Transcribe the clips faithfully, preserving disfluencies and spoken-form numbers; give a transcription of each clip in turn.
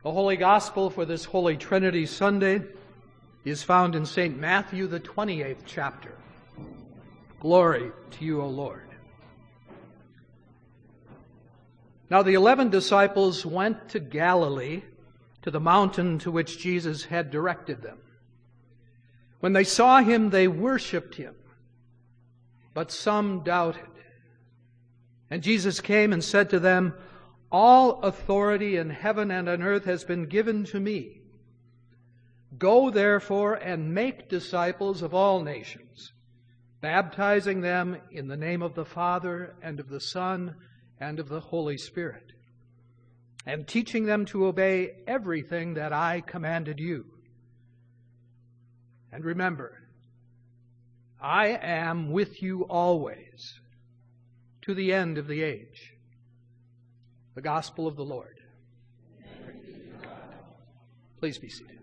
The Holy Gospel for this Holy Trinity Sunday is found in Saint Matthew, the twenty-eighth chapter. Glory to you, O Lord. Now the eleven disciples went to Galilee, to the mountain to which Jesus had directed them. When they saw him, they worshipped him, but some doubted. And Jesus came and said to them, "All authority in heaven and on earth has been given to me. Go therefore and make disciples of all nations, baptizing them in the name of the Father and of the Son and of the Holy Spirit, and teaching them to obey everything that I commanded you. And remember, I am with you always, to the end of the age." The Gospel of the Lord. Please be seated.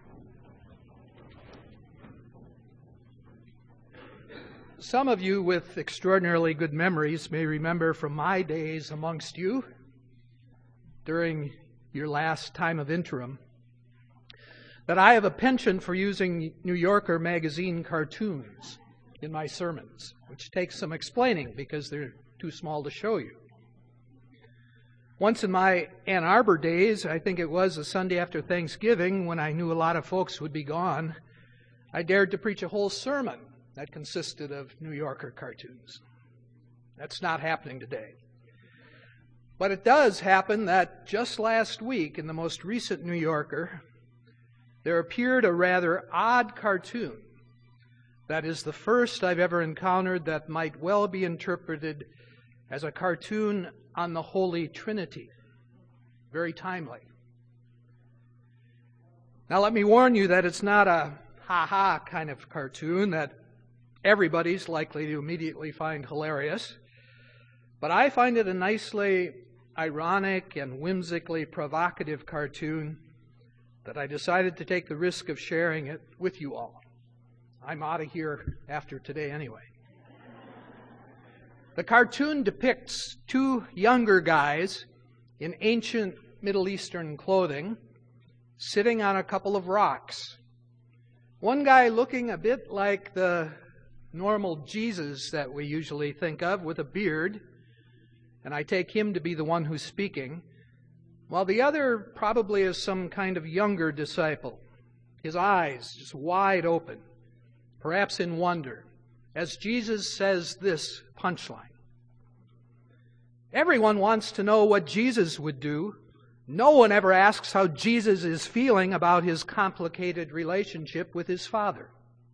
Some of you with extraordinarily good memories may remember from my days amongst you during your last time of interim that I have a penchant for using New Yorker magazine cartoons in my sermons, which takes some explaining because they're too small to show you. Once in my Ann Arbor days, I think it was a Sunday after Thanksgiving, when I knew a lot of folks would be gone, I dared to preach a whole sermon that consisted of New Yorker cartoons. That's not happening today. But it does happen that just last week, in the most recent New Yorker, there appeared a rather odd cartoon that is the first I've ever encountered that might well be interpreted as a cartoon on the Holy Trinity. Very timely. Now let me warn you that it's not a ha-ha kind of cartoon that everybody's likely to immediately find hilarious, but I find it a nicely ironic and whimsically provocative cartoon that I decided to take the risk of sharing it with you all. I'm out of here after today anyway. The cartoon depicts two younger guys in ancient Middle Eastern clothing sitting on a couple of rocks. One guy looking a bit like the normal Jesus that we usually think of, with a beard, and I take him to be the one who's speaking, while the other probably is some kind of younger disciple, his eyes just wide open, perhaps in wonder, as Jesus says this punchline. Everyone wants to know what Jesus would do. No one ever asks how Jesus is feeling about his complicated relationship with his Father.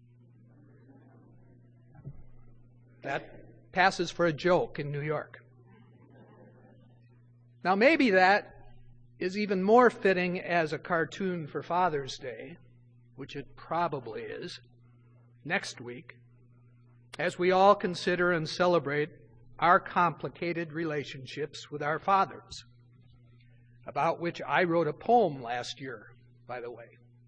That passes for a joke in New York. Now maybe that is even more fitting as a cartoon for Father's Day, which it probably is, next week, as we all consider and celebrate our complicated relationships with our fathers, about which I wrote a poem last year, by the way.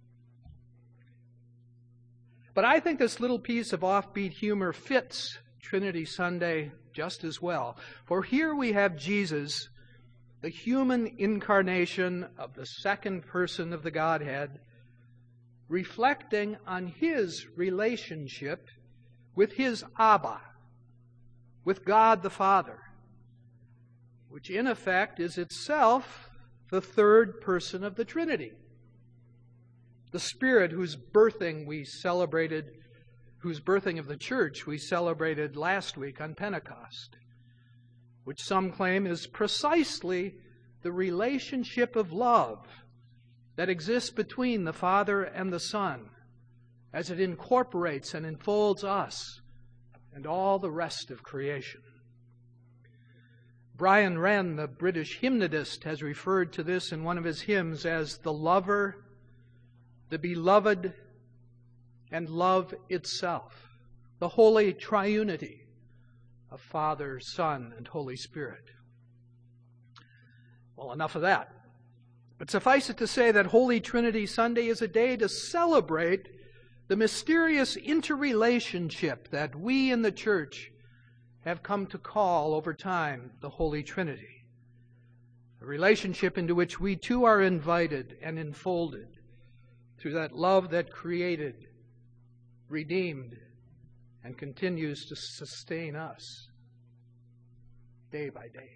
But I think this little piece of offbeat humor fits Trinity Sunday just as well, for here we have Jesus, the human incarnation of the second person of the Godhead, reflecting on his relationship with his Abba, with God the Father, which in effect is itself the third person of the Trinity. The Spirit whose birthing we celebrated, whose birthing of the church we celebrated last week on Pentecost, which some claim is precisely the relationship of love that exists between the Father and the Son, as it incorporates and enfolds us and all the rest of creation. Brian Wren, the British hymnodist, has referred to this in one of his hymns as the lover, the beloved, and love itself, the holy triunity of Father, Son, and Holy Spirit. Well, enough of that. But suffice it to say that Holy Trinity Sunday is a day to celebrate the mysterious interrelationship that we in the church have come to call over time the Holy Trinity. a relationship into which we too are invited and enfolded through that love that created, redeemed, and continues to sustain us day by day.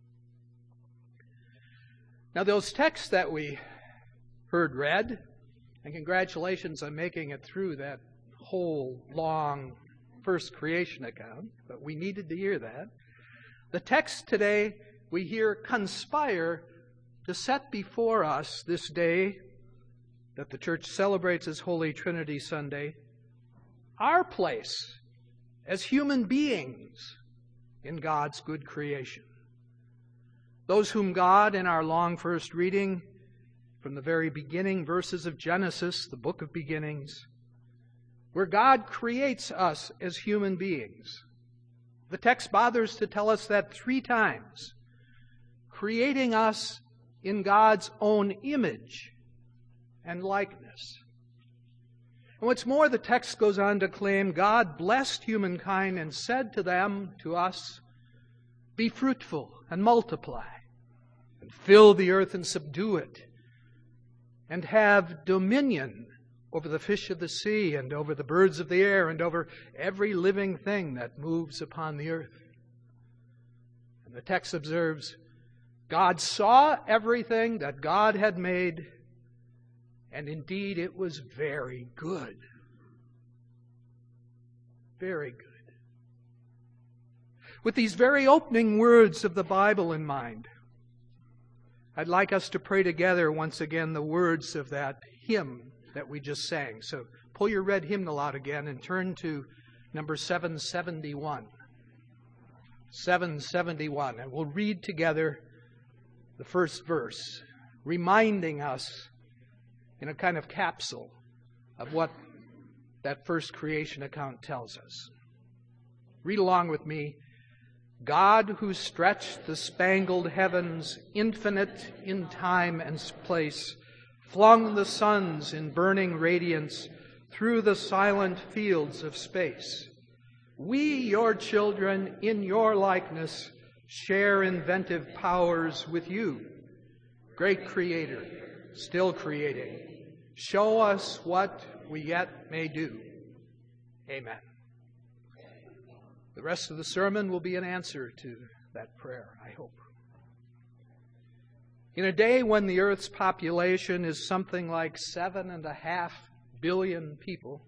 Now, those texts that we heard read, and congratulations on making it through that whole long first creation account, but we needed to hear that. The texts today we hear conspire to set before us this day that the church celebrates as Holy Trinity Sunday, our place as human beings in God's good creation. Those whom God, in our long first reading from the very beginning verses of Genesis, the book of beginnings, where God creates us as human beings. The text bothers to tell us that three times, creating us in God's own image and likeness. And what's more, the text goes on to claim God blessed humankind and said to them, to us, "Be fruitful and multiply, and fill the earth and subdue it, and have dominion over the fish of the sea, and over the birds of the air, and over every living thing that moves upon the earth." And the text observes, God saw everything that God had made, and indeed it was very good. Very good. With these very opening words of the Bible in mind, I'd like us to pray together once again the words of that hymn that we just sang. So pull your red hymnal out again and turn to number seven seventy-one. seven seventy-one. And we'll read together the first verse, reminding us in a kind of capsule of what that first creation account tells us. Read along with me. God, who stretched the spangled heavens, infinite in time and place, flung the suns in burning radiance through the silent fields of space. We, your children, in your likeness, share inventive powers with you. Great Creator, still creating, show us what we yet may do. Amen. The rest of the sermon will be an answer to that prayer, I hope. In a day when the earth's population is something like seven and a half billion people,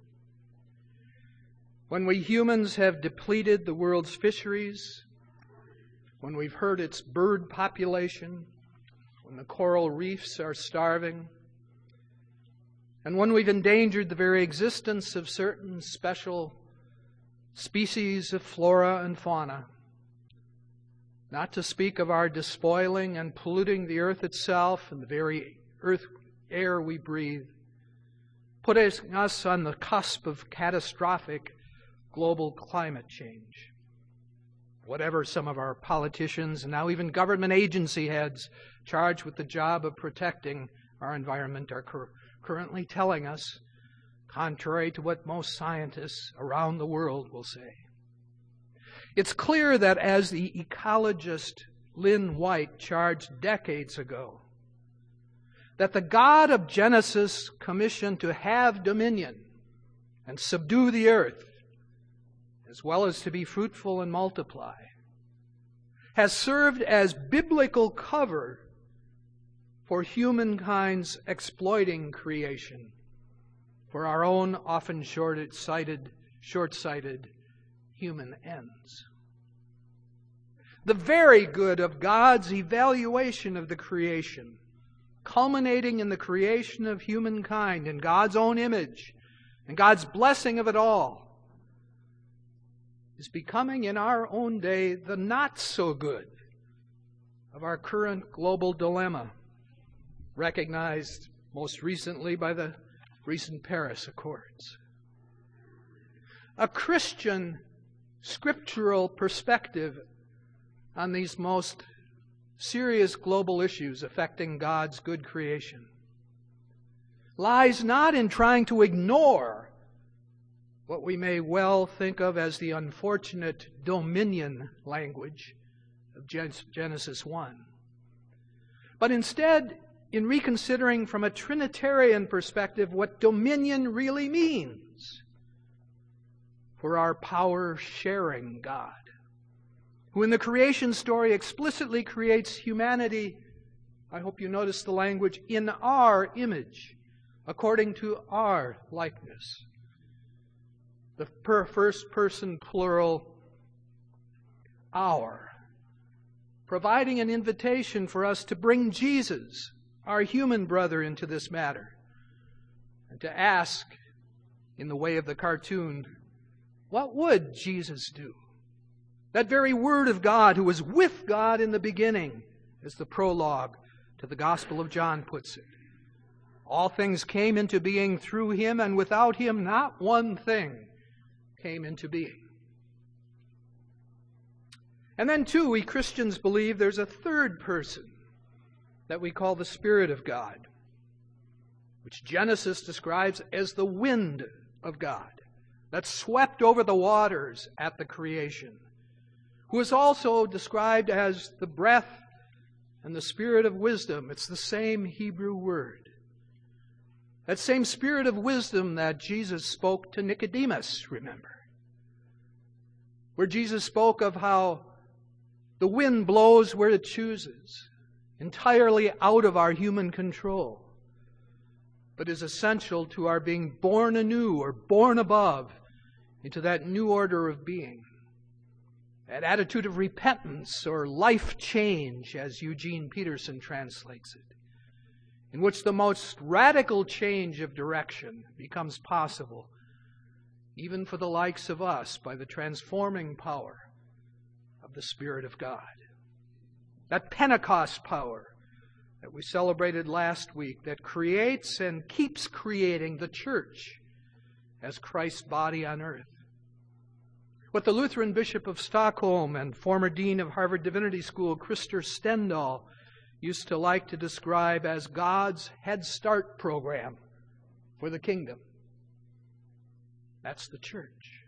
when we humans have depleted the world's fisheries, when we've hurt its bird population, when the coral reefs are starving, and when we've endangered the very existence of certain special species of flora and fauna, not to speak of our despoiling and polluting the earth itself and the very earth air we breathe, putting us on the cusp of catastrophic global climate change. Whatever some of our politicians and now even government agency heads charged with the job of protecting our environment are cur- currently telling us, contrary to what most scientists around the world will say. It's clear that as the ecologist Lynn White charged decades ago, that the God of Genesis commissioned to have dominion and subdue the earth, as well as to be fruitful and multiply, has served as biblical cover for humankind's exploiting creation for our own often short-sighted, short-sighted human ends. The very good of God's evaluation of the creation, culminating in the creation of humankind in God's own image and God's blessing of it all, is becoming in our own day the not-so-good of our current global dilemma, recognized most recently by the recent Paris Accords. A Christian scriptural perspective on these most serious global issues affecting God's good creation lies not in trying to ignore what we may well think of as the unfortunate dominion language of Genesis one, but instead in reconsidering from a Trinitarian perspective what dominion really means for our power-sharing God, who in the creation story explicitly creates humanity, I hope you notice the language, in our image, according to our likeness. The per first person plural, our, providing an invitation for us to bring Jesus, our human brother, into this matter, and to ask, in the way of the cartoon, what would Jesus do? That very Word of God who was with God in the beginning, as the prologue to the Gospel of John puts it. All things came into being through Him, and without Him not one thing came into being. And then, too, we Christians believe there's a third person that we call the Spirit of God, which Genesis describes as the wind of God that swept over the waters at the creation, who is also described as the breath and the spirit of wisdom. It's the same Hebrew word. That same spirit of wisdom that Jesus spoke to Nicodemus, remember, where Jesus spoke of how the wind blows where it chooses, entirely out of our human control, but is essential to our being born anew or born above into that new order of being. That attitude of repentance or life change, as Eugene Peterson translates it, in which the most radical change of direction becomes possible, even for the likes of us, by the transforming power of the Spirit of God. That Pentecost power that we celebrated last week, that creates and keeps creating the church as Christ's body on earth. What the Lutheran Bishop of Stockholm and former Dean of Harvard Divinity School, Krister Stendahl, used to like to describe as God's Head Start program for the kingdom. That's the church.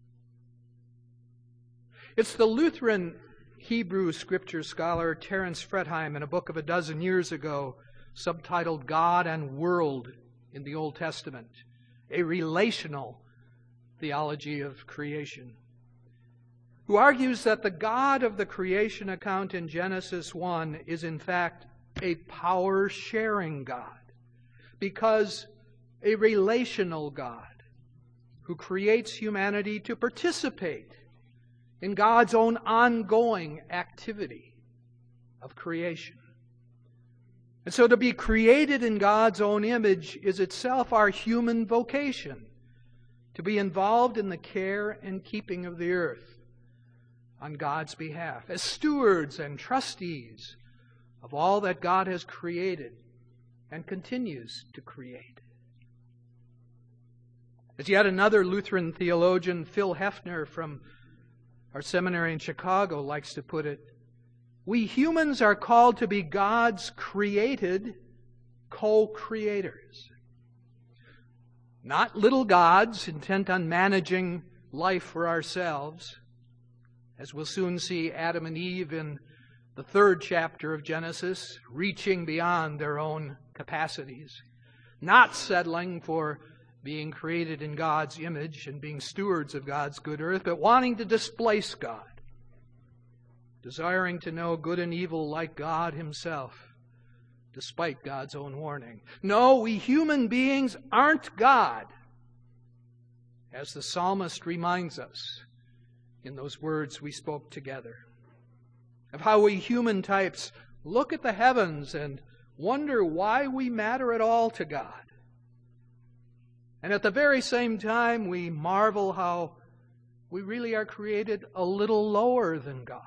It's the Lutheran Hebrew scripture scholar Terence Fretheim, in a book of a dozen years ago, subtitled God and World in the Old Testament, a relational theology of creation, who argues that the God of the creation account in Genesis one is in fact a power-sharing God, because a relational God who creates humanity to participate in God's own ongoing activity of creation. And so to be created in God's own image is itself our human vocation, to be involved in the care and keeping of the earth on God's behalf, as stewards and trustees of all that God has created and continues to create. As yet another Lutheran theologian, Phil Hefner from our seminary in Chicago, likes to put it, we humans are called to be God's created co-creators. Not little gods intent on managing life for ourselves, as we'll soon see Adam and Eve in the third chapter of Genesis, reaching beyond their own capacities, not settling for being created in God's image and being stewards of God's good earth, but wanting to displace God, desiring to know good and evil like God Himself, despite God's own warning. No, we human beings aren't God, as the psalmist reminds us in those words we spoke together, of how we human types look at the heavens and wonder why we matter at all to God. And at the very same time, we marvel how we really are created a little lower than God.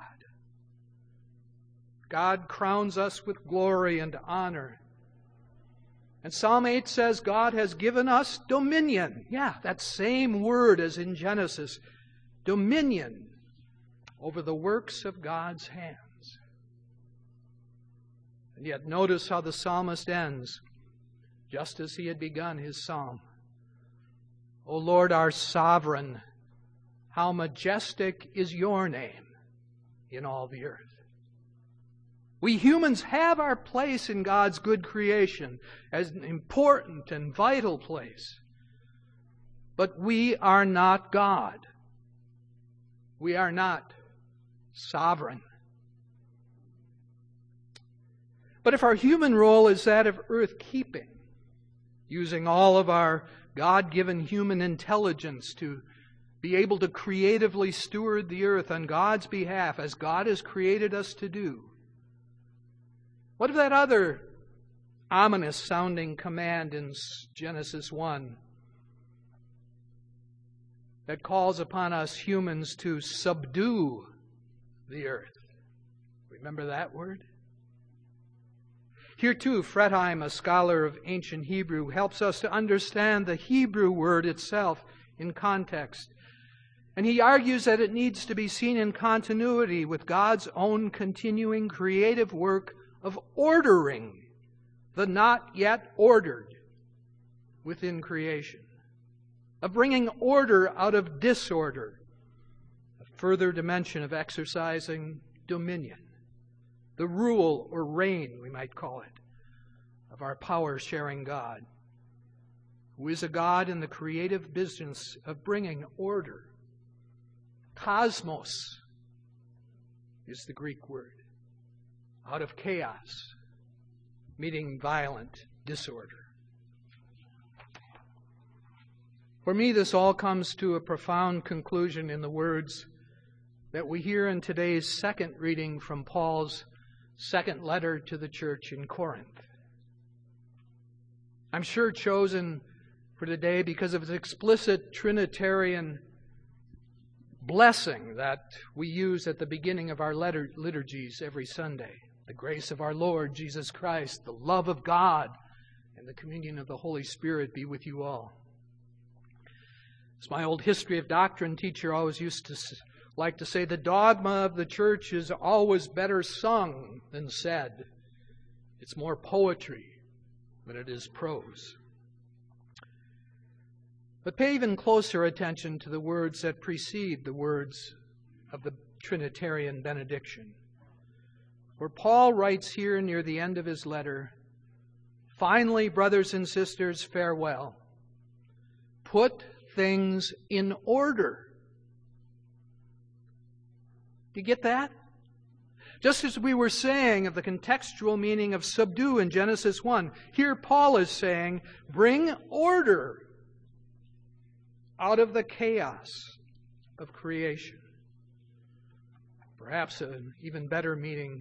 God crowns us with glory and honor. And Psalm eight says God has given us dominion. Yeah, that same word as in Genesis. Dominion over the works of God's hands. And yet notice how the psalmist ends, just as he had begun his psalm. O Lord, our sovereign, how majestic is your name in all the earth. We humans have our place in God's good creation as an important and vital place. But we are not God. We are not sovereign. But if our human role is that of earth-keeping, using all of our God-given human intelligence to be able to creatively steward the earth on God's behalf as God has created us to do, what of that other ominous-sounding command in Genesis one that calls upon us humans to subdue the earth? Remember that word? Here too, Fretheim, a scholar of ancient Hebrew, helps us to understand the Hebrew word itself in context. And he argues that it needs to be seen in continuity with God's own continuing creative work of ordering the not yet ordered within creation, of bringing order out of disorder, a further dimension of exercising dominion, the rule or reign, we might call it, of our power-sharing God, who is a God in the creative business of bringing order. Cosmos is the Greek word, out of chaos, meaning violent disorder. For me, this all comes to a profound conclusion in the words that we hear in today's second reading from Paul's second letter to the church in Corinth. I'm sure chosen for today because of its explicit Trinitarian blessing that we use at the beginning of our letter, liturgies every Sunday. The grace of our Lord Jesus Christ, the love of God, and the communion of the Holy Spirit be with you all. As my old history of doctrine teacher always used to like to say, the dogma of the church is always better sung than said. It's more poetry than it is prose. But pay even closer attention to the words that precede the words of the Trinitarian benediction. For Paul writes here near the end of his letter, "Finally, brothers and sisters, farewell. Put things in order." Do you get that? Just as we were saying of the contextual meaning of subdue in Genesis one, here Paul is saying, bring order out of the chaos of creation. Perhaps an even better meaning,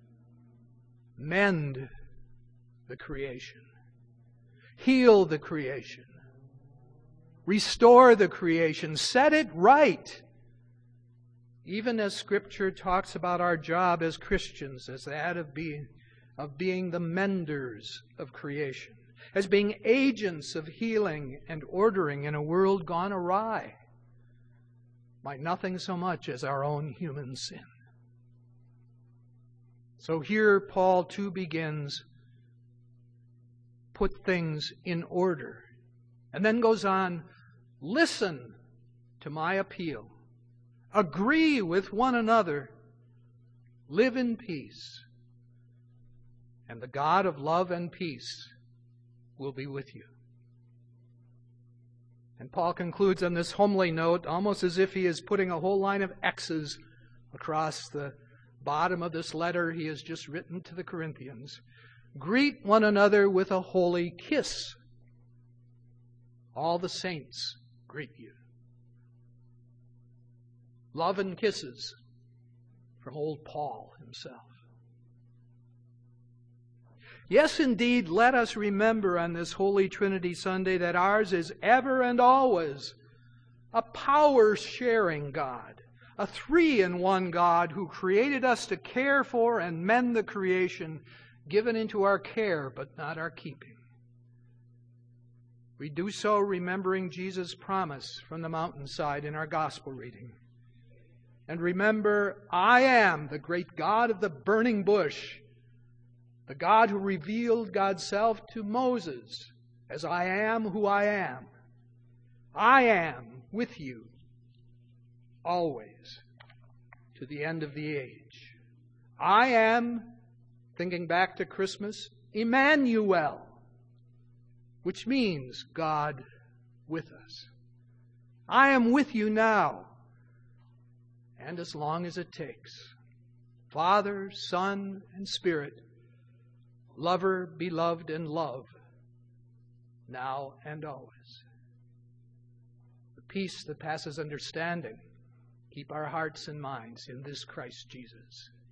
mend the creation. Heal the creation. Restore the creation. Set it right. Even as Scripture talks about our job as Christians as that of being, of being the menders of creation, as being agents of healing and ordering in a world gone awry by nothing so much as our own human sin. So here Paul too begins, put things in order, and then goes on, listen to my appeal. Agree with one another. Live in peace. And the God of love and peace will be with you. And Paul concludes on this homely note, almost as if he is putting a whole line of X's across the bottom of this letter he has just written to the Corinthians. Greet one another with a holy kiss. All the saints greet you. Love and kisses from old Paul himself. Yes, indeed, let us remember on this Holy Trinity Sunday that ours is ever and always a power-sharing God, a three-in-one God who created us to care for and mend the creation given into our care but not our keeping. We do so remembering Jesus' promise from the mountainside in our gospel reading. And remember, I am the great God of the burning bush, the God who revealed God's self to Moses as I am who I am. I am with you always to the end of the age. I am thinking back to Christmas, Emmanuel, which means God with us. I am with you now, and as long as it takes. Father, Son, and Spirit, lover, beloved, and love, now and always. The peace that passes understanding, keep our hearts and minds in this Christ Jesus.